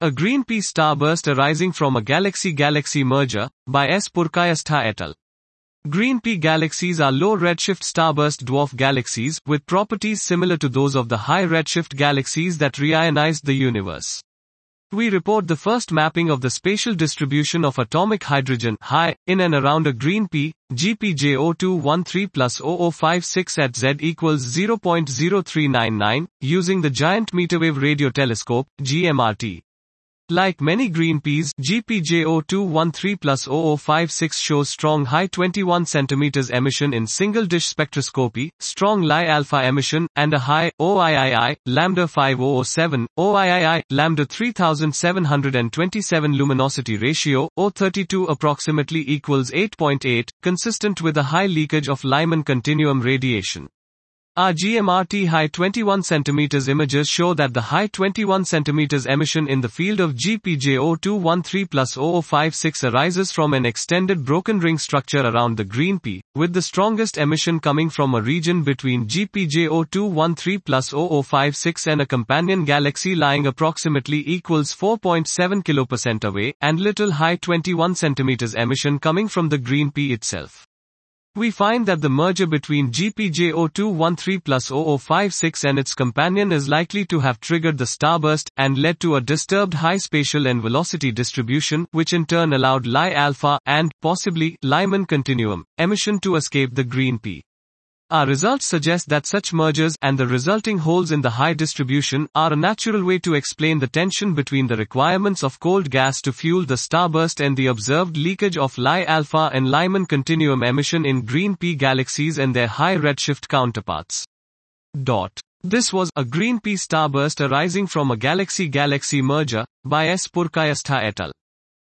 A green P starburst arising from a galaxy-galaxy merger, by S. Purkayastha et al. Green P galaxies are low redshift starburst dwarf galaxies, with properties similar to those of the high redshift galaxies that reionized the universe. We report the first mapping of the spatial distribution of atomic hydrogen high, in and around a green P, GPJ0213 plus 0056 at Z equals 0.0399, using the Giant Meterwave Radio Telescope, GMRT. Like many green Ps, GPJ0213 plus 0056 shows strong high 21 cm emission in single-dish spectroscopy, strong Li-alpha emission, and a high, OIII, lambda 5007, OIII, lambda 3727 luminosity ratio, O32 approximately equals 8.8, consistent with a high leakage of Lyman continuum radiation. Our GMRT high 21 cm images show that the high 21 cm emission in the field of GPJ0213 plus 0056 arises from an extended broken ring structure around the green P, with the strongest emission coming from a region between GPJ0213 plus 0056 and a companion galaxy lying approximately equals 4.7 kPa away, and little high 21 cm emission coming from the green P itself. We find that the merger between GPJ0213 plus 0056 and its companion is likely to have triggered the starburst, and led to a disturbed high spatial and velocity distribution, which in turn allowed Li-alpha, and, possibly, Lyman continuum, emission to escape the green P. Our results suggest that such mergers, and the resulting holes in the high distribution, are a natural way to explain the tension between the requirements of cold gas to fuel the starburst and the observed leakage of Li-alpha and Lyman continuum emission in green P galaxies and their high redshift counterparts. This was a green P starburst arising from a galaxy-galaxy merger, by S. Purkayastha et al.